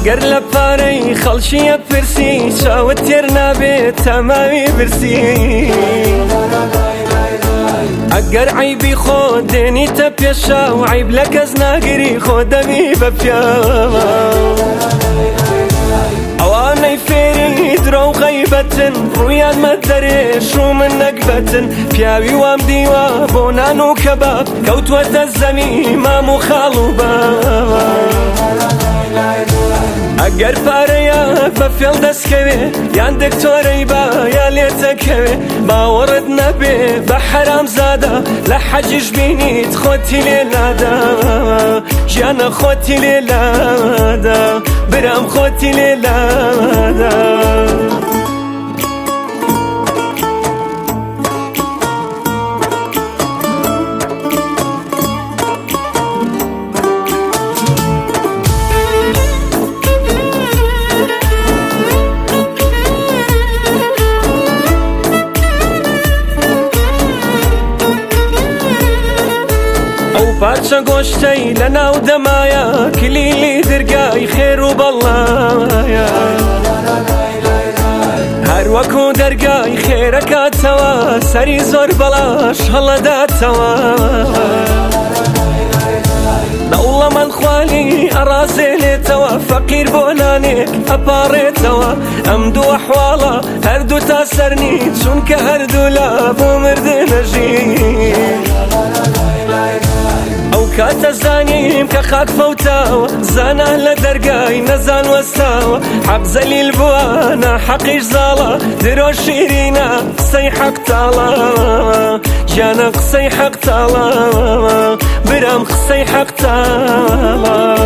ئەگەر لە پارەی خەڵکیە پرسی چاوت تێر نابێت تەماوی برسی ئەگەر عیبی خۆ دێنیتە پێشا و عیب لە کەس ناگری خۆ دەبی بە پیاوە ئەوانەی فێری درۆ و غەیبەتن ڕوویان مەدەرێش و من نەکبەتن پیاوی وام دیوە بۆ نان و کەباب کەوتوەتە زەمی مام و خاڵ و باب ئەگەر پارەیە بە فێڵ دەستکەوێ یان دکتۆرەی با یا لێتەکەوێ باوەڕت نەبێ بە حەرامزادە لە حەجیش بینیت خۆتی لێلادا ژیانە خۆتی لێلادا برام خۆتی لێلادا پارچە گۆشتەی لە ناو دەمایە کلیلی دەرگای خێر و بەڵایە هەر وەکو دەرگای خێرەکاتەوە سەری زۆر بەڵاش هەڵەداتەوە دەوڵەمەند خوالی ئەڕازێنێتەوە فەقیر بۆ نانێک ئەپاڕێتەوە ئەم دوو ئەحواڵە هەردوو تا سەرنی چونکە هەردوو لە بۆ مردنەژین ئەو کاتە زانیم کە خاک فەوتاوە زانە لە دەرگای نەزان وەستاوە حەق زەلیل بووە ناحەقیش زاڵە درۆ شیرینە قسەی حەق تاڵە گیانە قسەی حەق تاڵە برام قسەی حەق تاڵە